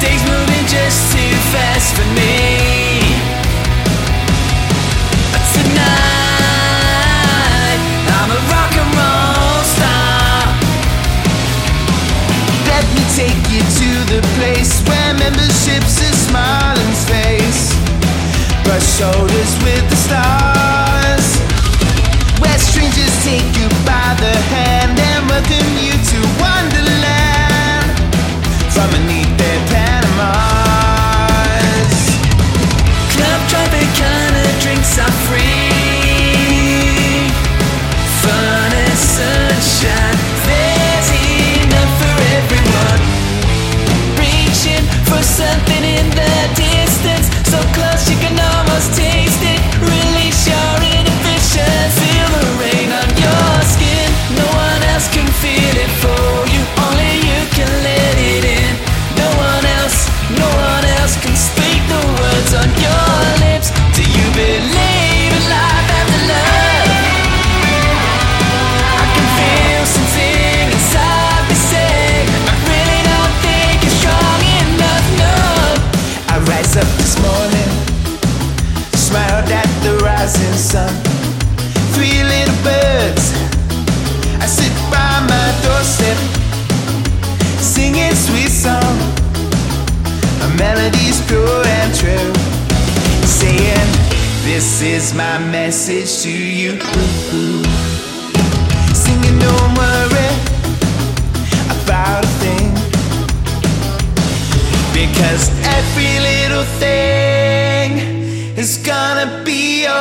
Days moving just too fast for me. But tonight I'm a rock and roll star. Let me take you to the place where membership's a smiling face. Brush shoulders with the stars, where strangers take you by the hand and welcome you to Wonderland from beneath their Panamas. Club Tropicana drinks are free. Fun and sunshine, there's enough for everyone. Reaching for something in the distance, so close you can almost taste it. Release your inhibition, feel the rain on your skin. No one else can feel it for you, only you can let it in. No one else can speak the words on your lips. Do you believe in life after love? I can feel something inside me say, I really don't think you're strong enough, no. I rise up this morning, smiled at the rising sun. 3 little birds, I sit by my doorstep, singing sweet song. A melody's pure and true, saying, this is my message to you. Singing, don't worry about a thing, because every little thing is gonna be